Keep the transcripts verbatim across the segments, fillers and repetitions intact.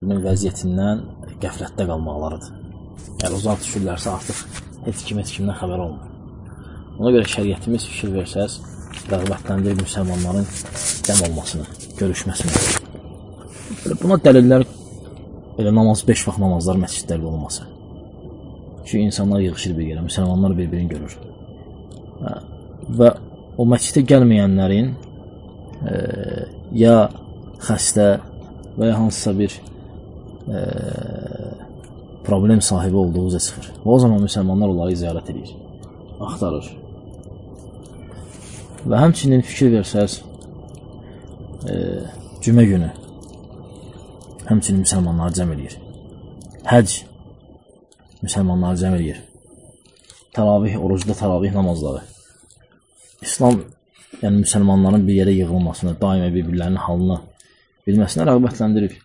vəziyyətindən qəflətdə qalmaqlarıdır. Yəni, uzaq düşürlərsə artıq heç kim, heç kimdən xəbər olmur. Ona görə şəriyyətimiz fikir versəz, rəğbətləndirir müsəlmanların dəm olmasını, görüşməsini. Buna dəlillər elə namaz, beş vaxt namazlar məscidlərdə olması. Çünki insanlar yığışır bir yerə, müsəlmanlar bir-birini görür. Və o məscidə gəlməyənlərin e, ya xəstə və ya hansısa bir e, problem sahibi olduğu üzə çıxır. Və o zaman müsəlmanlar onları ziyarət edir, axtarır. Və həmçinin fikir versəz, e, cümə günü həmçinin müsəlmanları cəm edir. Həc müsəlmanları cəm edir. Təravih, orucda təravih namazları. İslam, yəni müsəlmanların bir yerə yığılmasını, daima bir-birlərinin halını bilməsinə rəğbətləndirir.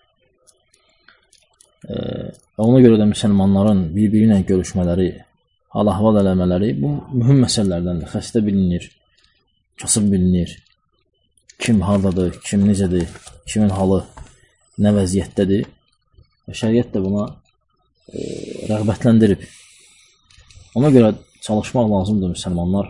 E, və ona görə də müsəlmanların bir-biri ilə görüşmələri, hal-əhval eləmələri bu mühüm məsələlərdəndir. Xəstə bilinir, kasıb bilinir, kim hardadır, kim necədir, kimin halı nə vəziyyətdədir. Və şəriət də buna e, rəğbətləndirib. Ona görə çalışmaq lazımdır müsəlmanlar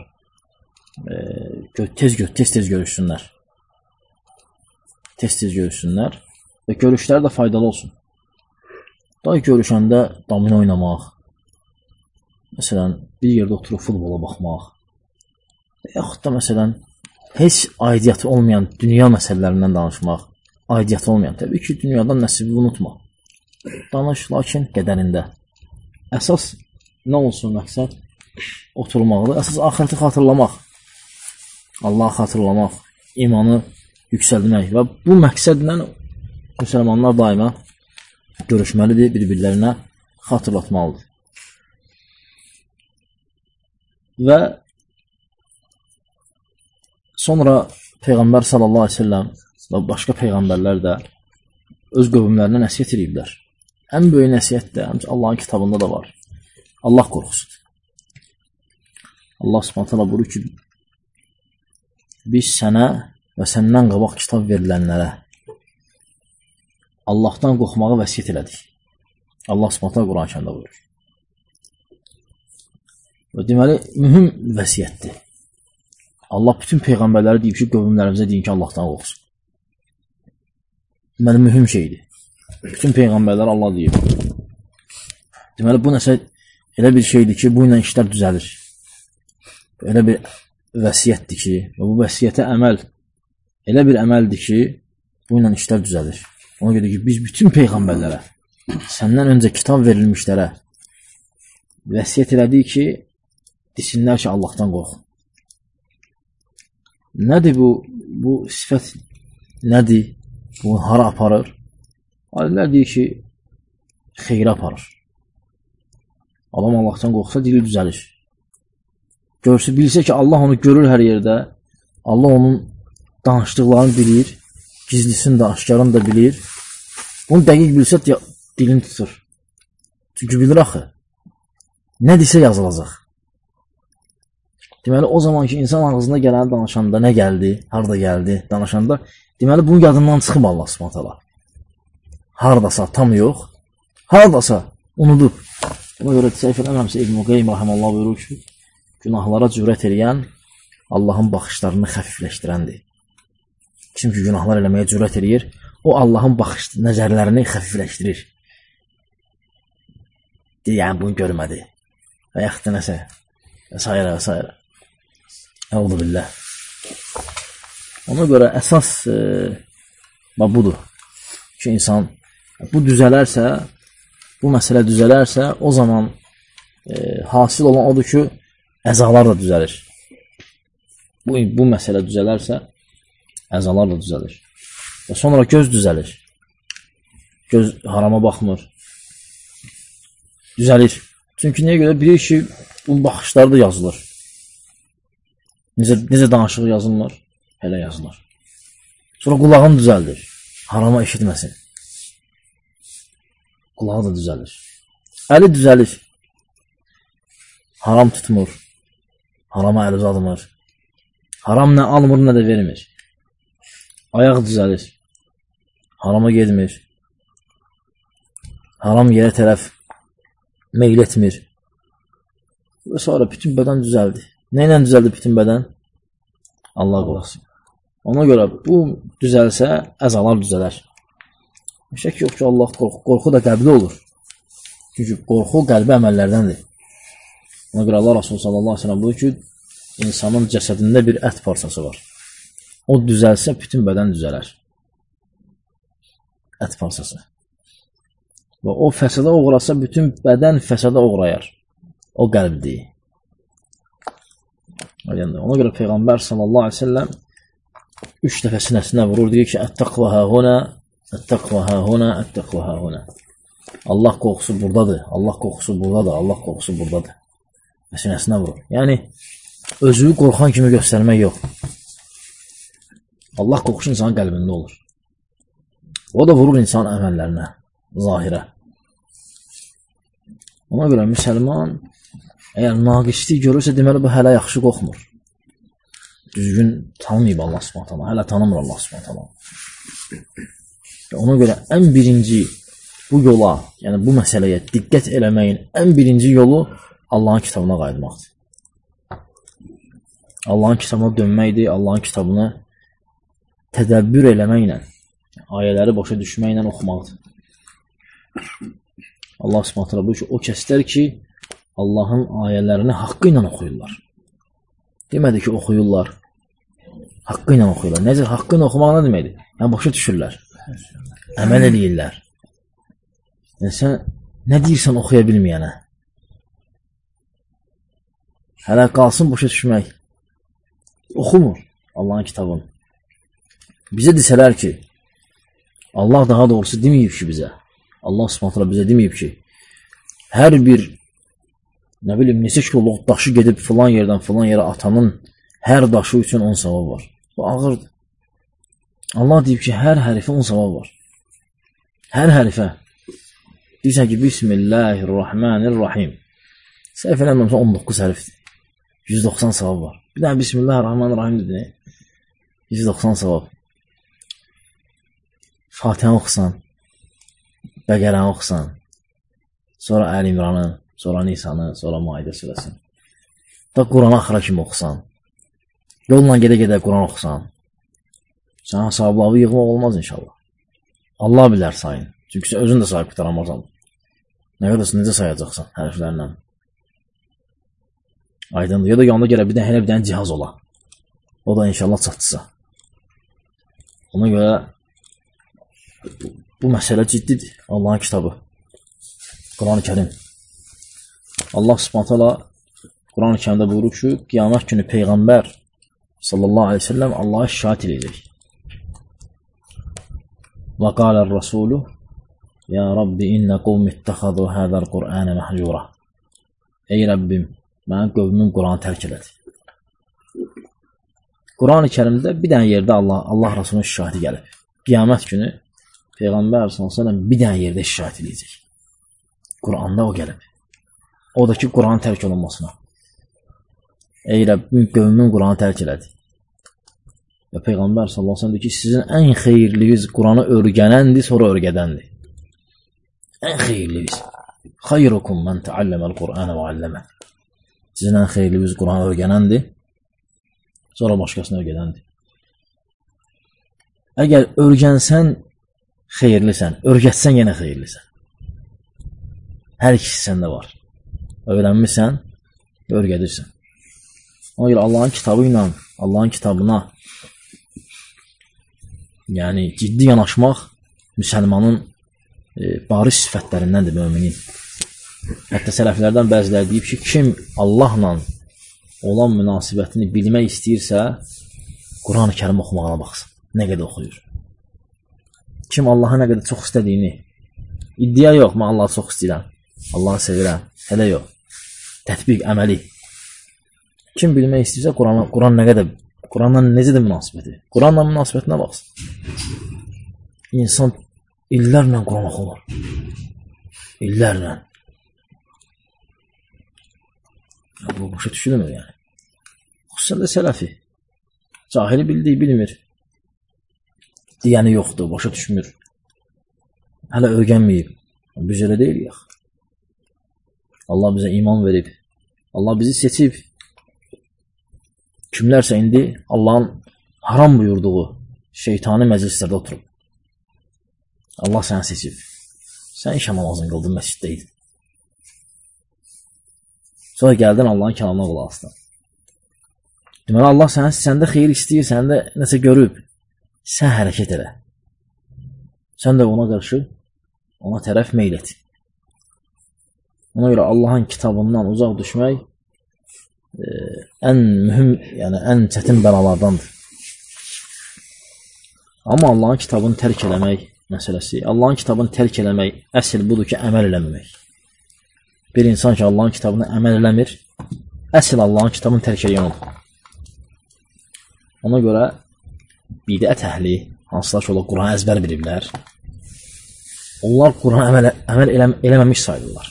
tez-tez görüşsünlər. Tez-tez görüşsünlər və görüşləri də faydalı olsun. Daha görüşəndə domino oynamaq, məsələn, bir yerdə oturub futbola baxmaq, yaxud da məsələn, heç aidiyyatı olmayan dünya məsələlərindən danışmaq, aidiyyatı olmayan, təbii ki, dünyadan nəsibi unutma. Danış, lakin qədərində. Əsas nə olsun məqsəd? Oturmaqdır. Əsas axirəti xatırlamaq. Allahı xatırlamaq, imanı yüksəlmək və bu məqsədlə müsəlmanlar daima görüşməlidir, bir-birlərinə xatırlatmalıdır. Və sonra Peyğəmbər sallallahu aleyhi ve sellem və başqa peyğəmbərlər də öz qövmlərinə nəsiyyət ediblər. Ən böyük nəsiyyət də Allahın kitabında da var. Allah qorxusudur. Allah subhanahu teala buyurur ki, biz sənə və səndən qabaq kitab verilənlərə Allahdan qorxmağı vəsiyyət elədik. Allah subhanahu teala Quran-ı Kərimdə buyurur. Və deməli, mühüm vəsiyyətdir. Allah bütün peyğəmbərləri deyib ki, qövmlərimizə deyin ki, Allahdan qorxsun. Deməli, mühüm şeydir. Bütün peyğəmbərlər Allah deyib. Deməli, bu nəsə elə bir şeydir ki, bu ilə işlər düzəlir. Elə bir vəsiyyətdir ki, və bu vəsiyyətə əməl elə bir əməldir ki, bu ilə işlər düzəlir. Ona görə ki, biz bütün peyğəmbərlərə, səndən öncə kitab verilmişlərə vəsiyyət elədik ki, desinlər ki, Allahdan qorx. Nədir bu, bu sifət nədir? Bu hara aparır? Alimlər deyir ki, xeyrə aparır. Adam Allahdan qorxsa, dili düzəlir. Görsə, bilsə ki, Allah onu görür hər yerdə, Allah onun danışdıqlarını bilir, gizlisini də, aşkarını da bilir. Bunu dəqiq bilsə, dilini tutur. Çünki bilir axı, nə desə yazılacaq. Deməli, o zaman ki, insan ağzına gələni danışanda, nə gəldi, harada gəldi, danışanda, deməli, bunun yadından çıxıb Allah subhanahu teala. Haradasa, tam yox, haradasa, unudub. Buna görə səhv eləməmsə, İbn-i Qayyim rəhməllah buyurur ki, günahlara cürət eləyən Allahın baxışlarını xəfifləşdirəndir. Kim ki, günahlar eləməyə cürət eləyir, o Allahın baxış nəzərlərini xəfifləşdirir. Yəni, bunu görmədi. Və yaxud da nəsə, və s. və s. Əvzu billah. Ona görə əsas e, budur ki, insan bu düzələrsə, bu məsələ düzələrsə, o zaman e, hasil olan odur ki, əzalar da düzəlir. Bu, bu məsələ düzələrsə, əzalar da düzəlir. Və sonra göz düzəlir. Göz harama baxmır. Düzəlir. Çünki nəyə görə? Bilir ki, bunun baxışları da yazılır. Necə, necə danışığı yazılmır? Elə yazılır. Sonra qulağını düzəldir. Harama eşitməsin. Qulağı da düzəlir. Əli düzəlir. Haram tutmur. Harama əl uzadmır. Haram nə almır, nə də vermir. Ayaq düzəlir. Harama gedmir. haram yerə tərəf meyl etmir. Və sonra bütün bədən düzəldi. Nə ilə düzəldi bütün bədən? Allah qorxusu. Ona görə bu düzəlsə, əzalar düzələr. Şək yox ki, Allah qorxu, qorxu da qəlbdə olur. Çünki qorxu qəlbi əməllərdəndir. Ona görə Allah Rasulü sallallahu aleyhi ve sellem buyur ki, insanın cəsədində bir ət parçası var. O düzəlsə, bütün bədən düzələr. Ət parçası. Və o fəsada uğrasa, bütün bədən fəsada uğrayar. O qəlbdir. Ona görə Peyğəmbər sallallahu aleyhi ve sellem üç dəfə sinəsinə vurur, deyir ki, ət-təqvə hə-hunə, ət-təqvə hə-hunə, ət-təqvə hə-hunə. Allah qorxusu buradadır, Allah qorxusu buradadır, Allah qorxusu buradadır. Və sinəsinə vurur. Yəni, özünü qorxan kimi göstərmək yox. Allah qorxusu insanın qəlbində olur. O da vurur insan əməllərinə, zahirə. Ona görə müsəlman, əgər naqislik görürsə, deməli, bu hələ yaxşı qorxmur. Düzgün tanımayıb Allah subhanət Allah, hələ tanımır Allah subhanət Allah. Ona görə ən birinci bu yola, yəni bu məsələyə diqqət eləməyin ən birinci yolu Allahın kitabına qayıtmaqdır. Allahın kitabına dönməkdir, Allahın kitabını tədəbbür eləməklə, ayələri başa düşməklə oxumaqdır. Allah subhanət Allah buyur ki, o kəslər ki, Allahın ayələrini haqqı ilə oxuyurlar. Demədi ki, oxuyurlar, haqqı ilə oxuyurlar. Necə, haqqı ilə oxumaq nə deməkdir? Yəni, başa düşürlər, əməl edirlər. Yəni, sən nə deyirsən oxuya bilməyənə? Hələ qalsın başa düşmək. Oxumur Allahın kitabını. Bizə desələr ki, Allah daha doğrusu deməyib ki bizə, Allah subhanətlə bizə deməyib ki, hər bir, nə bilim, neçə kiloluq daşı gedib filan yerdən filan yerə atanın hər daşı üçün on savab var. Bu ağırdır. Allah deyib ki, hər hərifə on savab var. Hər hərifə. Deyirsən ki, Bismillahirrahmanirrahim. Səhv eləmirəmsə on doqquz hərifdir. yüz doxsan savab var. Bir dənə Bismillahirrahmanirrahim dedi. yüz doxsan savab. Fatihə oxusan, Bəqərəni oxusan, sonra Əl İmranı, sonra Nisanı, sonra Maidə surəsini. Da Quranı axıra kimi oxusan, yolla gedə-gedə Quran oxusan, sənə savabları yığmaq olmaz inşallah. Allah bilər sayın. Çünki sən özün də sayıb qutaramazsan. Nə qədərsə necə sayacaqsan hərflərlə? Aydındır. Ya da yanında gələ bir dənə, bir dənə cihaz ola. O da inşallah çatdısa. Ona görə bu məsələ ciddidir. Allahın kitabı. Quran-ı Kərim. Allah subhanət hala Quran-ı Kərimdə buyurur ki, qiyamət günü Peyğəmbər sallallahu aleyhi ve sellem Allah'a şahid edəcək. Və qalər Rasulü Ya Rabbi innə qovmi ittəxadu hədəl Qur'anə məhcura. Ey Rəbbim, mənim qövmüm Quranı tərk elədi. Quran-ı Kərimdə bir dənə yerdə Allah, Allah Rasulunun şahidi gəlib. Qiyamət günü Peyğəmbər sallallahu aleyhi ve sellem bir dənə yerdə şahid edəcək. Quranda o gəlib. O da ki, Quranın tərk olunmasına. Ey Rəbbim, qövmüm Quranı tərk elədi. Və Peyğəmbər sallallahu aleyhi ve sellem deyir ki, sizin ən xeyirliniz Quranı öyrənəndir, sonra öyrədəndir. Ən xeyirliniz. Xayrukum mən təalləməl Qur'anə və alləmə. Sizin ən xeyirliniz Quranı öyrənəndir, sonra başqasını öyrədəndir. Əgər öyrənsən, xeyirlisən, öyrətsən yenə xeyirlisən. Hər ikisi səndə var. Öyrənmirsən, öyrədirsən. Ona görə Allahın kitabı ilə, Allahın kitabına yəni ciddi yanaşmaq müsəlmanın e, bariz sifətlərindəndir müminin. Hətta sələflərdən bəziləri deyib ki, kim Allahla olan münasibətini bilmək istəyirsə, Quran-ı Kərim oxumağına baxsın. Nə qədər oxuyur. Kim Allah'a nə qədər çox istədiyini, iddia yox, mən Allah'ı çox istəyirəm, Allah'ı sevirəm, hələ yox. Tətbiq, əməli. Kim bilmək istəyirsə, Quran, Quran nə qədər, Quranla necə də münasibəti? Quranla münasibətinə baxsın. İnsan illərlə Quran oxumur. İllərlə. Bu başa düşülmür yəni. Xüsusən də sələfi. Cahili bildiyi bilmir. Deyəni yoxdur, başa düşmür. Hələ öyrənməyib. Biz elə deyilik. Allah bizə iman verib. Allah bizi seçib. Kimlərsə indi Allahın haram buyurduğu şeytani məclislərdə oturub. Allah səni seçib. Sən işə namazını qıldın, məsciddəydin. Sonra gəldin Allahın kəlamına qulaq asdın. Deməli, Allah sənə, səndə xeyir istəyir, səndə nəsə görüb. Sən hərəkət elə. Sən də ona qarşı, ona tərəf meyl et. Ona görə Allahın kitabından uzaq düşmək e, ən mühüm, yəni ən çətin bəlalardandır. Amma Allahın kitabını tərk eləmək məsələsi, Allahın kitabını tərk eləmək əsl budur ki, əməl eləməmək. Bir insan ki, Allahın kitabını əməl eləmir, əsl Allahın kitabını tərk eləyən olur. Ona görə bidət əhli, hansılar ki, ola Quran əzbər biliblər, onlar Quran əməl, əməl eləm, eləməmiş sayılırlar.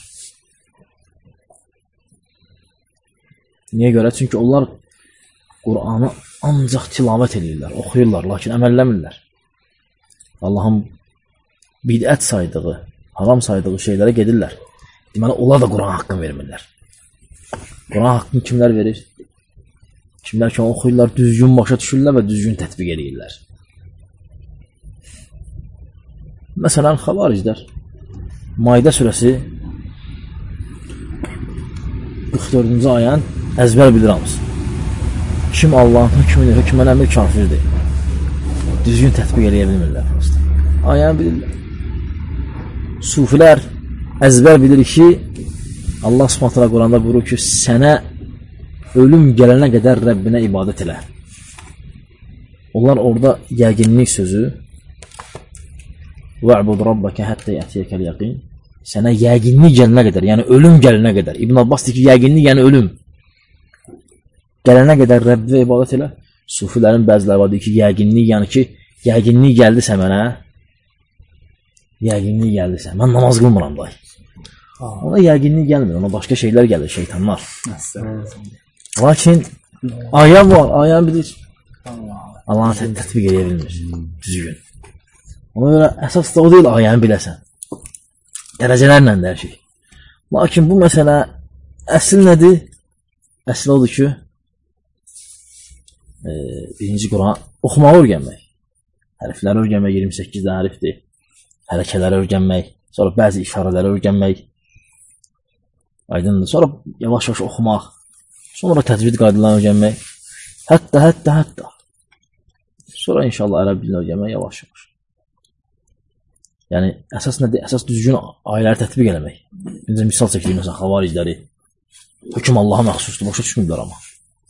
Niyə görə? Çünki onlar Quranı ancaq tilavət edirlər, oxuyurlar, lakin əməlləmirlər. Allahın bidət saydığı, haram saydığı şeylərə gedirlər. Deməli, onlar da Quran haqqını vermirlər. Quran haqqını kimlər verir? Kimlər ki, oxuyurlar, düzgün başa düşürlər və düzgün tətbiq edirlər. Məsələn, xavariclər Maidə surəsi qırx dördüncü ayəni əzbər bilir hamısı. Kim Allahın hökmünü, hökmən əmir kafirdir. Düzgün tətbiq eləyə bilmirlər. Ayəni bilirlər. Sufilər əzbər bilir ki, Allah Subhanahu taala Quranda buyurur ki, sənə ölüm gələnə qədər Rəbbinə ibadət elə. Onlar orada yəqinlik sözü وَعْبُدْ رَبَّكَ حَتَّى يَأْتِيَكَ الْيَقِينَ sənə yəqinlik gələnə qədər, yəni ölüm gələnə qədər. İbn Abbas deyir ki, yəqinlik yəni ölüm. Gələnə qədər Rəbbinə ibadət elə. Sufilərin bəziləri var deyir ki, yəqinlik yəni ki, yəqinlik gəldisə mənə, yəqinlik gəldisə, mən namaz qılmıram day. Ona yəqinlik gəlmir, ona başqa şeylər gəlir, şeytanlar. Lakin ayə var, ayə bilir. Allah'ın tətbiq edə bilmir, düzgün. Ona görə əsas da o deyil, ayəni biləsən. Dərəcələrlə də hər şey. Lakin bu məsələ əsl nədir? Əsl odur ki, e, birinci Quran oxumağı öyrənmək. Hərfləri öyrənmək, iyirmi səkkiz də hərfdir. Hərəkələri öyrənmək, sonra bəzi işarələri öyrənmək. Aydındır. Sonra yavaş-yavaş oxumaq. Sonra təcvid qaydalarını öyrənmək. Hətta, hətta, hətta. Sonra inşallah ərəb dilini öyrənmək yavaş-yavaş. Yəni, əsas nədir? Əsas düzgün ayələri tətbiq eləmək. Necə misal çəkiləyim, məsələn, xavaricləri. Hökm Allaha məxsusdur, başa düşmürlər amma.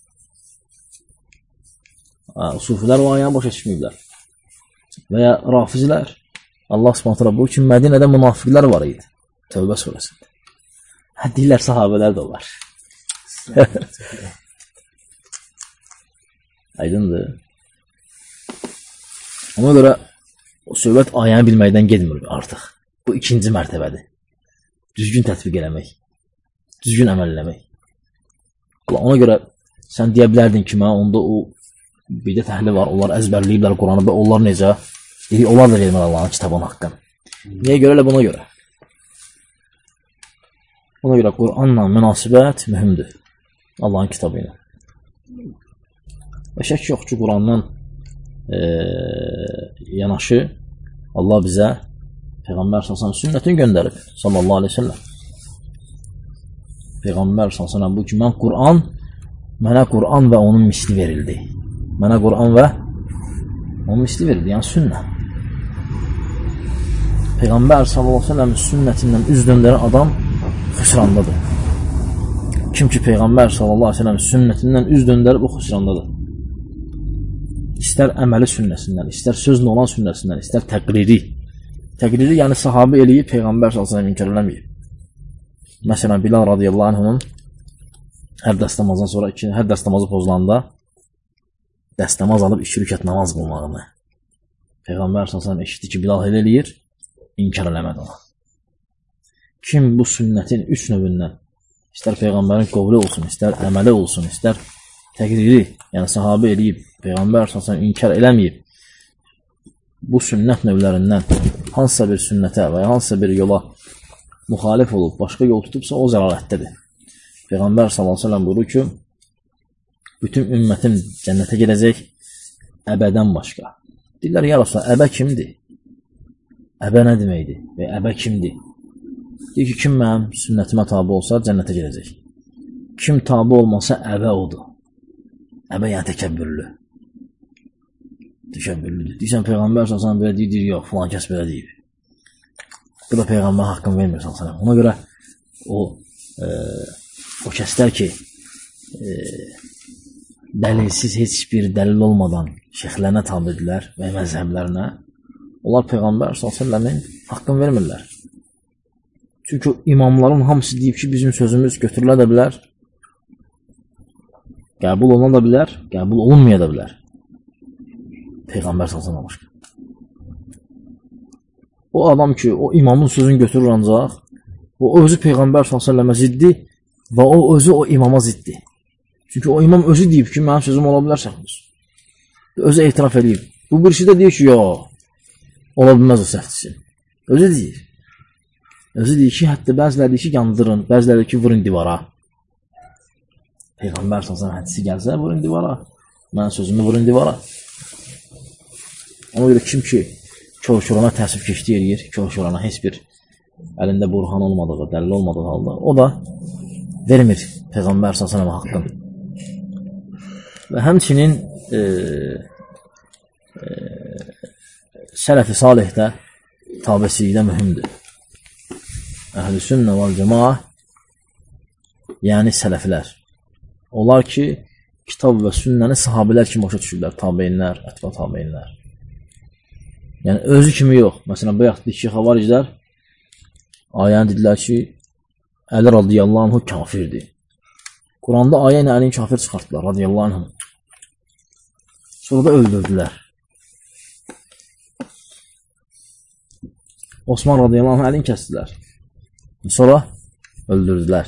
Sufilər o ayəni başa düşmürlər. Və ya rafizlər, Allah Subhanahu taala bu ki, Mədinədə münafiqlər var idi. Tövbə surəsində. Hə, deyirlər, sahabələr də var. Aydındır. Ona görə o söhbət ayəni bilməkdən gedmir artıq. Bu ikinci mərtəbədir. Düzgün tətbiq eləmək. Düzgün əməl eləmək. Ona görə sən deyə bilərdin ki, mən onda o bidət əhli var, onlar əzbərləyiblər Quranı və onlar necə? Dedik, onlar da vermir Allahın kitabının haqqını. Niyə görə elə buna görə? Ona görə Quranla münasibət mühümdür. Allahın kitabı ilə. Və şək yox ki, Qurandan e, yanaşı Allah bizə Peyğəmbər sallallahu əleyhi və səlləm sünnətini göndərib. Sallallahu əleyhi və səlləm. Peyğəmbər sallallahu əleyhi və səlləm bu ki, mən Quran, mənə Quran və onun misli verildi. Mənə Quran və onun misli verildi, yəni sünnə. Peyğəmbər sallallahu əleyhi və səlləmin sünnətindən üz döndərən adam xüsrandadır. Kim ki Peyğəmbər sallallahu əleyhi və səlləmin sünnətindən üz döndərib o xüsrandadır. İstər əməli sünnəsindən, istər sözlə olan sünnəsindən, istər təqriri. Təqriri yəni sahabə eləyib Peyğəmbər sallallahu əleyhi və səlləm inkar eləməyib. Məsələn, Bilal radiyallahu anhunun hər dəstəmazdan sonra, iki, hər dəstəmazı pozulanda dəstəmaz alıb iki rükət namaz qılmağını Peyğəmbər sallallahu əleyhi və səlləm eşitdi ki, Bilal elə eləyir, inkar eləmədi ona. Kim bu sünnətin üç növündən, istər Peyğəmbərin qovlu olsun, istər əməli olsun, istər təqriri, yəni sahabə eləyib, Peyğəmbər sallallahu əleyhi və səlləm inkar eləməyib, bu sünnət növlərindən hansısa bir sünnətə və ya hansısa bir yola müxalif olub, başqa yol tutubsa, o zəlalətdədir. Peyğəmbər sallallahu əleyhi və səlləm buyurur ki, bütün ümmətim cənnətə gedəcək, əbədən başqa. Deyirlər, ya Rasulullah, əbə kimdir? Əbə nə deməkdir? Və əbə kimdir? Deyir ki, kim mənim sünnətimə tabi olsa, cənnətə gedəcək. Kim tabi olmasa, əbə odur. Əbə yəni təkəbbürlü. Təkəbbürlüdür. Deyirsən, Peyğəmbər sallallahu əleyhi və səlləm belə deyir, deyir, yox, filan kəs belə deyir. Bu da Peyğəmbər haqqını vermir sallallahu əleyhi və səlləm. Ona görə o, e, o kəslər ki, e, dəlilsiz heç bir dəlil olmadan şeyxlərinə tabidirlər və məzhəblərinə, onlar Peyğəmbər sallallahu əleyhi və səlləmin haqqını vermirlər. Çünki imamların hamısı deyib ki, bizim sözümüz götürülə də bilər, qəbul oluna da bilər, qəbul olunmaya da bilər. Peyğəmbər sallallahu əleyhi və səlləm başqa. O adam ki, o imamın sözünü götürür ancaq, o özü Peyğəmbər sallallahu əleyhi və səlləmə ziddi və o özü o imama ziddi. Çünki o imam özü deyib ki, mənim sözüm ola bilər səhvdir. Özü etiraf edib. Bu birisi də deyir ki, yox, ola bilməz o səhvdir. Özü deyir. Özü deyir ki, hətta bəziləri deyir ki, yandırın, bəziləri ki, vurun divara. Peyğəmbər sallallahu əleyhi və səlləm hədisi gəlsə, vurun divara. Mənim sözümü vurun divara. Ona görə kim ki, kör-körana təəssüf keçdi eləyir, kör-körana heç bir əlində burhan olmadığı, dəlil olmadığı halda, o da vermir Peyğəmbər sallallahu əleyhi və səlləm haqqını. Və həmçinin e, e, sələf-i salihdə tabesilikdə mühümdür. Əhl-i sünnə vəl cəmaə, yəni sələflər. Onlar ki, kitab və sünnəni sahabilər kimi başa düşürlər, tabeyinlər, ətbə tabeyinlər. Yəni, özü kimi yox. Məsələn, bu yaxdaki ki, xavariclər ayəni dedilər ki, Əli radiyallahu anhu kafirdir. Quranda ayə ilə Əlini kafir çıxartdılar, radiyallahu anhu. Sonra da öldürdülər. Osman radiyallahu anhu Əlini kəsdilər. Sonra öldürdülər.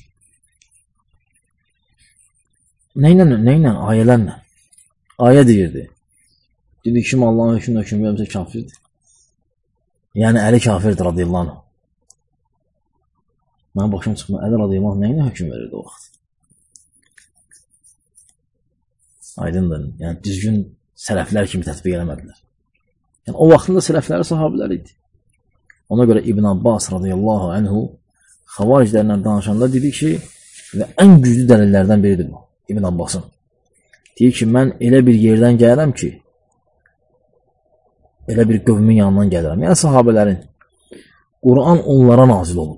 Nə ilə, nə ilə? Ayələrlə. Ayə deyirdi. Dedi, kim Allahın hökmünə hökm verməsə kafirdir. Yəni, Əli kafirdir radiyallahu anhu. Mənim başım çıxma, Əli radiyallahu anhu nə ilə hökm verirdi o vaxt? Aydındır. Yəni, düzgün sələflər kimi tətbiq eləmədilər. Yəni, o vaxtında sələfləri sahabilər idi. Ona görə İbn Abbas radiyallahu anhu xavariclərlə danışanda dedi ki, və ən güclü dəlillərdən biridir bu, İbn Abbasın. Deyir ki, mən elə bir yerdən gəlirəm ki, elə bir qövmin yanından gəlirəm. Yəni, sahabələrin Quran onlara nazil olub.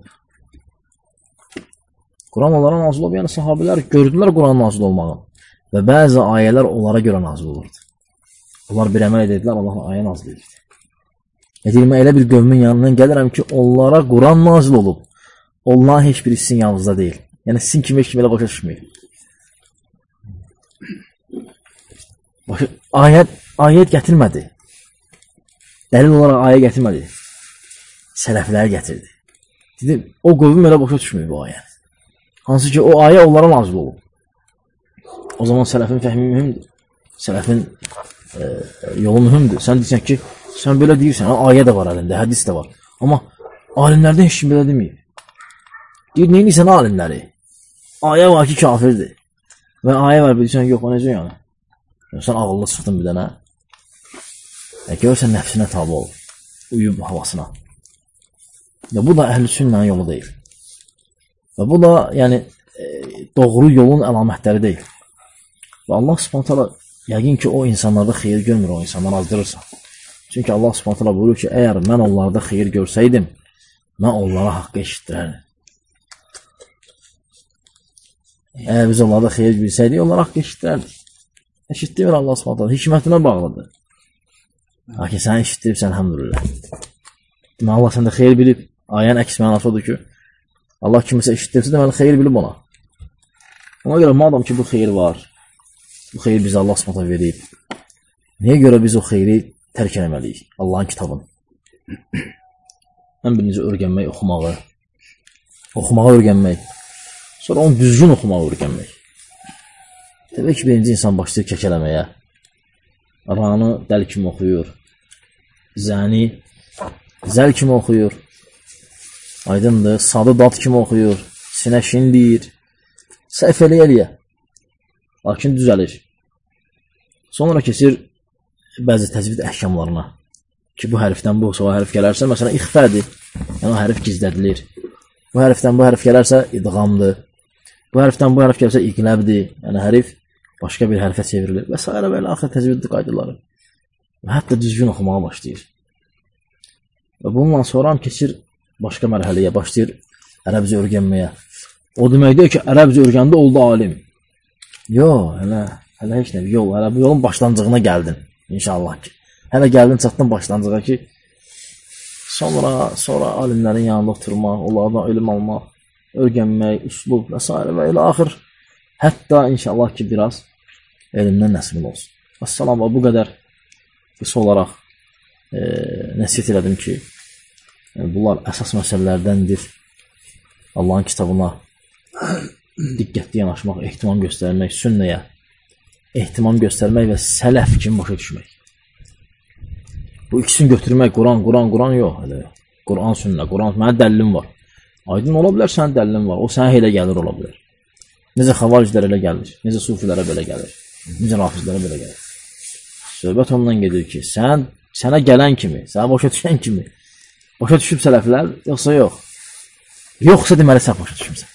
Quran onlara nazil olub, yəni sahabələr gördülər Quran nazil olmağı və bəzi ayələr onlara görə nazil olurdu. Onlar bir əməl edildilər, Allah ayə nazil edirdi. Deyir, mən elə bir qövmin yanından gəlirəm ki, onlara Quran nazil olub. Onlar heç biri sizin yanınızda deyil. Yəni, sizin kimi heç kimi elə başa düşməyir. Ayət, ayət gətirmədi. Dəlil olaraq ayə gətirmədi. Sələfləri gətirdi. Dedim, o qövüm elə başa düşməyir bu ayə. Hansı ki, o ayə onlara nazil olub. O zaman sələfin fəhmi mühümdür. Sələfin e, yolu mühümdür. Sən deyirsən ki, sən belə deyirsən, ayə də var əlində, hədis də var. Amma alimlərdən heç kim belə deməyib. Deyir, neyin sən alimləri? Ayə var ki, kafirdir. Və ayə var, bilirsən, yox, o necə yəni? Sən ağıllı çıxdın bir dənə. E, görürsən, nəfsinə tabi ol. Uyub havasına. Və bu da əhl-i sünnənin yolu deyil. Və bu da, yəni, e, doğru yolun əlamətləri deyil. Və Allah subhanət hala, yəqin ki, o insanlarda xeyir görmür, o insanlar azdırırsa. Çünki Allah subhanət hala buyurur ki, əgər mən onlarda xeyir görsəydim, mən onlara haqqı eşitdirərdim. Əgər biz onlarda xeyir bilsəydik, onlara haqqı eşitdirərdik. Eşitdirmir Allah subhanət hala, hikmətinə bağlıdır. Lakin sən eşitdiribsən, həmdülillah. Demək, Allah səndə xeyir bilib, ayən əks mənası odur ki, Allah kimisə eşitdirsə deməli, xeyir bilib ona. Ona görə, madam ki, bu xeyir var, bu xeyir bizə Allah subhanət hala verib. Niyə görə biz o xeyri tərk eləməliyik? Allahın kitabını. Ən birinci öyrənmək, oxumağı. Oxumağı öyrənmək. Sonra onu düzgün oxumağı öyrənmək. Təbii ki, birinci insan başlayır kəkələməyə. Ranı dəl kimi oxuyur. Zəni zəl kimi oxuyur. Aydındır, sadı dad kimi oxuyur, sinəşin deyir, səhv eləyə-eləyə. Lakin düzəlir. Sonra keçir bəzi təcvid əhkamlarına ki, bu hərfdən bu o hərf gələrsə, məsələn, ixfədir, yəni o hərf gizlədilir. Bu hərfdən bu hərf gələrsə, idğamdır. Bu hərfdən bu hərf gələrsə, iqləbdir, yəni hərif başqa bir hərfə çevrilir və s. və ilə axır təcvid qaydaları. Və hətta düzgün oxumağa başlayır. Və bununla sonra keçir başqa mərhələyə, başlayır ərəbcə öyrənməyə. O deməkdir ki, ərəbcə öyrəndə oldu alim. Yox, hələ, hələ heç nə, yol, hələ bu yolun başlanğıcına gəldin, inşallah ki. Hələ gəldin, çatdın başlanğıca ki, sonra, sonra alimlərin yanında oturmaq, onlardan ölüm almaq, öyrənmək, üslub və s. və ilə axır, hətta inşallah ki, biraz elmdən nəsibin olsun. Əssalam, bu qədər qısa olaraq e, nəsiyyət elədim ki, e, bunlar əsas məsələlərdəndir. Allahın kitabına diqqətli yanaşmaq, ehtimam göstərmək, sünnəyə ehtimam göstərmək və sələf kimi başa düşmək. Bu ikisini götürmək, Quran, Quran, Quran yox. Quran, sünnə, Quran, mənə dəlilim var. Aydın ola bilər, sənin dəlilin var. O sənə elə gəlir, ola bilər. Necə xavariclərə elə gəlir, necə sufilərə belə gəlir, necə rafizlərə belə gəlir. Söhbət ondan gedir ki, sən, sənə gələn kimi, sənə başa düşən kimi, başa düşüb sələflər, yoxsa yox. Yoxsa deməli, sən başa düşümsən.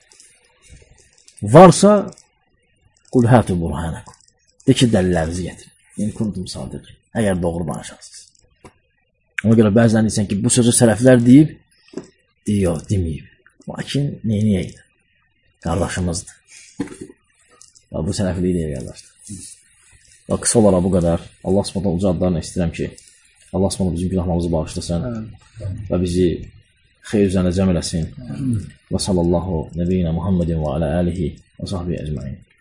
Varsa, qul hətü burhənəkum. De ki, dəlillərinizi gətirin. Yəni, kuntum sadiq. Əgər doğru danışarsınız. Ona görə bəzən deyirsən ki, bu sözü sələflər deyib, deyiyor, deməyib. Lakin, neyniyəydi? Qardaşımızdır. Və bu sələfliyi deyir, qardaşdır. Və qısa olaraq bu qədər. Allah subhanahu uca adlarına istəyirəm ki, Allah subhanahu bizim günahlarımızı bağışlasın və bizi xeyr üzərində cəm eləsin. Və sallallahu nəbiyyina Muhammedin və alə əlihi və sahbihi əcməin.